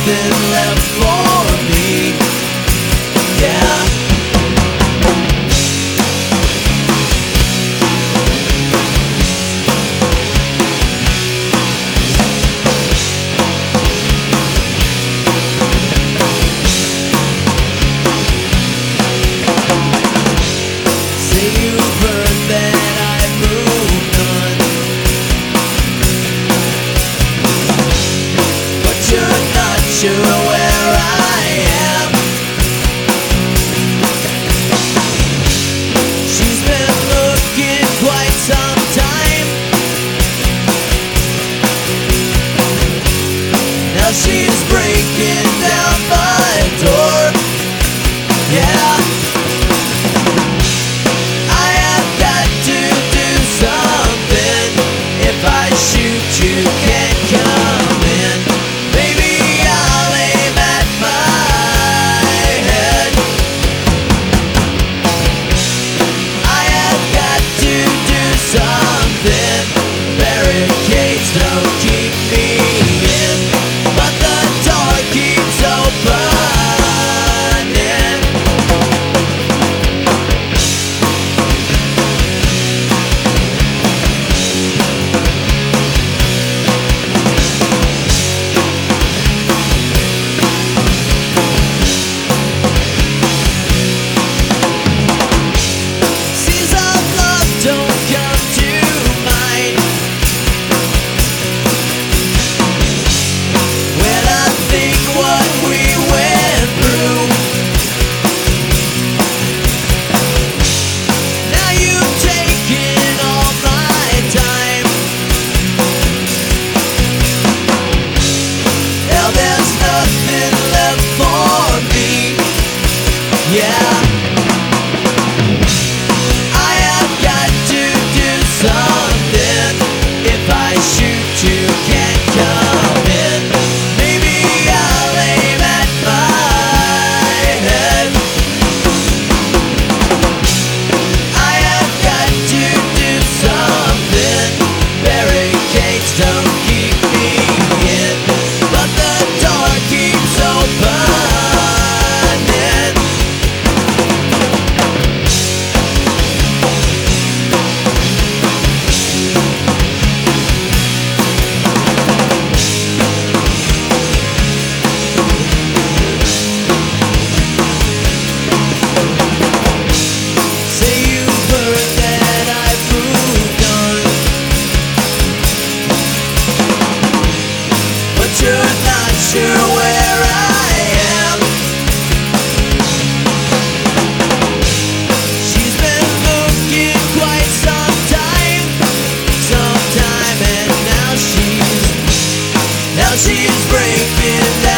nothing left for me. Yeah. Say you've heard that I've moved on, but you're not sure where I am. She's been looking quite some time. Now she's breaking down my door. Yeah. I have got to do something. If I shoot, you can't come in. Baby, I'll aim at my head. I have got to do something. Barricades don't keep me in, but the door keeps opening. Seas of love don't come to mind when I think what we went through. Now you've taken all my time. Now there's nothing left for me. Yeah. I have got to do something. If I shoot, you can't come in. Maybe I'll aim at my head. I have got to do something. Barricades don't keep me in, but the door keeps opening. Say you've heard that I've moved on, but you're not sure where I am. She's been looking quite some time, and now she's breaking down.